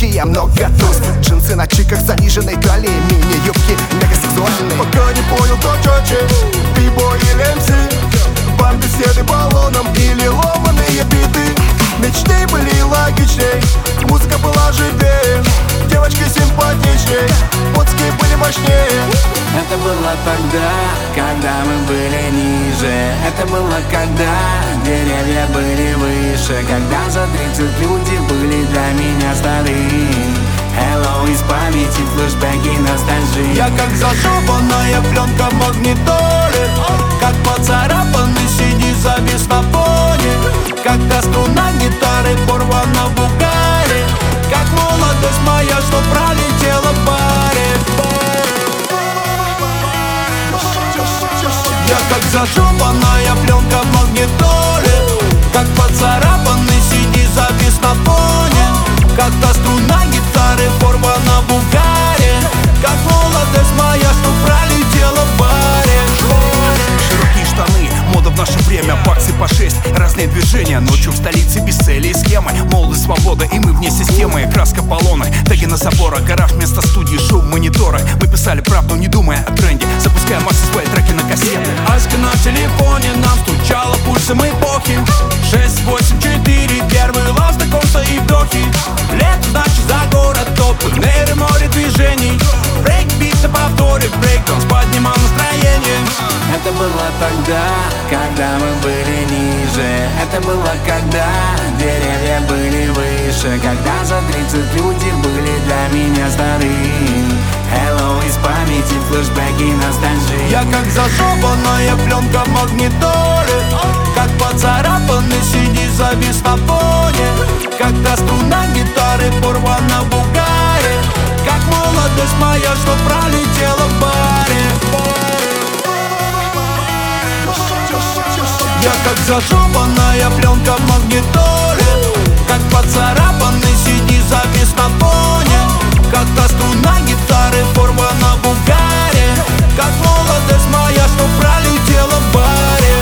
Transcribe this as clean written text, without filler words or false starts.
я много туз. Джинсы на чиках, заниженной талии, мини-юбки мегасексуальные. Пока не понял, кто чёче, бибой или МС, бомбеседы баллоном или ломаные биты. Мечты были логичней, музыка была живее, девочки симпатичней, фотки были мощнее. Это было тогда, когда мы были ниже. Это было когда деревья были выше. Когда за 30 люди были для меня стары. Hello из памяти, флешбеки, ностальжи. Я как зашибанная пленка в магнитоле, как поцарапанный CD завис на фоне, когда струна гитары порвана в угаре, как молодость моя, что пролетела в баре. Я как зашибанная пленка в магнитоле, как поцарапанный CD завис на фоне, когда струна гитары порвана в угаре, как молодость моя, что пролетела в баре. Широкие штаны, мода в наше время, баксы по 6, разные движения. Ночью в столице без цели и схемы. Молодость, свобода, и мы вне системы. Краска полонок, теги на заборах, гараж вместо студии, шум в мониторах. Мы писали правду, не думая о тренде, запуская массы свои треки на кассеты. Аська на телефоне нам стучала пульсом эпохи. 6, 8, 4, первый лав, знакомства и вдохи. Лето, значит, за город, open air и море движений. Брейкбит на повторе, брейкданс поднимал настроение. Это было тогда, когда мы были ниже. Это было когда деревья были выше. Когда за 30 люди были для меня стары. Hello из памяти, флешбеки, ностальжи. Я как зашибанная пленка в магнитоле, как поцарапанный CD завис на фоне, когда струна гитары порвана в угаре, как молодость моя, что пролетела в баре. Я как зашибанная пленка в магнитоле, как поцарапанный CD завис на фоне, когда струна гитары порвана в угаре, как молодость моя, что пролетела в баре.